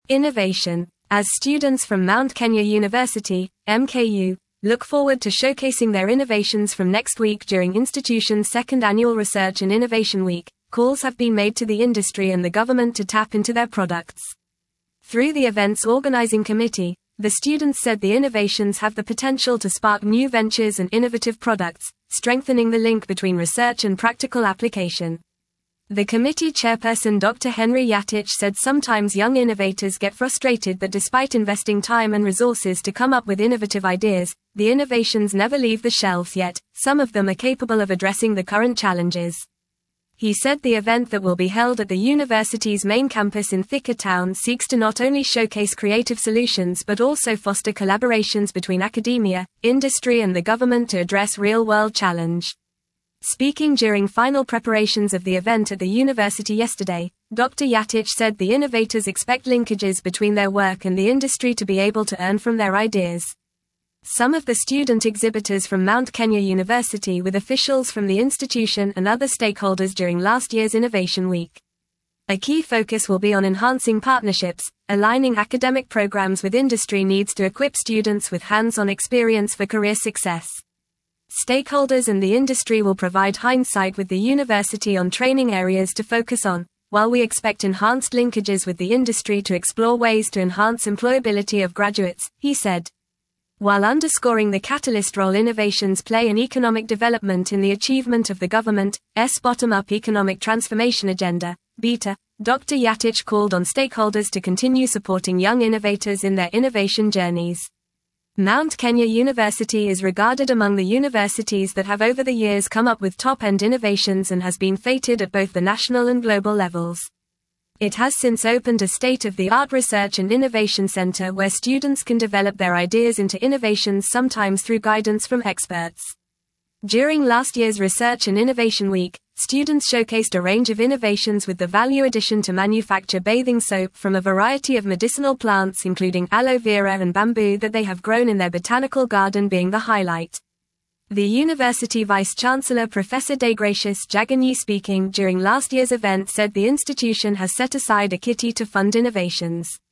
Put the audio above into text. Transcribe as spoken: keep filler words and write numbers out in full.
Innovation. As students from Mount Kenya University, M K U, look forward to showcasing their innovations from next week during institution's second annual Research and Innovation Week, calls have been made to the industry and the government to tap into their products. Through the event's organizing committee, the students said the innovations have the potential to spark new ventures and innovative products, strengthening the link between research and practical application. The committee chairperson Doctor Henry Yatich said sometimes young innovators get frustrated that despite investing time and resources to come up with innovative ideas, the innovations never leave the shelves yet. Some of them are capable of addressing the current challenges. He said the event that will be held at the university's main campus in Thika Town seeks to not only showcase creative solutions but also foster collaborations between academia, industry and the government to address real-world challenge. Speaking during final preparations of the event at the university yesterday, Doctor Yatich said the innovators expect linkages between their work and the industry to be able to earn from their ideas. Some of the student exhibitors from Mount Kenya University with officials from the institution and other stakeholders during last year's Innovation Week. A key focus will be on enhancing partnerships, aligning academic programs with industry needs to equip students with hands-on experience for career success. Stakeholders and the industry will provide hindsight with the university on training areas to focus on, while we expect enhanced linkages with the industry to explore ways to enhance employability of graduates, he said. While underscoring the catalyst role innovations play in economic development in the achievement of the government's bottom-up economic transformation agenda, BETA, Doctor Yatich called on stakeholders to continue supporting young innovators in their innovation journeys. Mount Kenya University is regarded among the universities that have over the years come up with top-end innovations and has been feted at both the national and global levels. It has since opened a state-of-the-art research and innovation center where students can develop their ideas into innovations, sometimes through guidance from experts. During last year's Research and Innovation Week, students showcased a range of innovations with the value addition to manufacture bathing soap from a variety of medicinal plants including aloe vera and bamboo that they have grown in their botanical garden being the highlight. The University Vice-Chancellor Professor Degracious Jaganyi speaking during last year's event said the institution has set aside a kitty to fund innovations.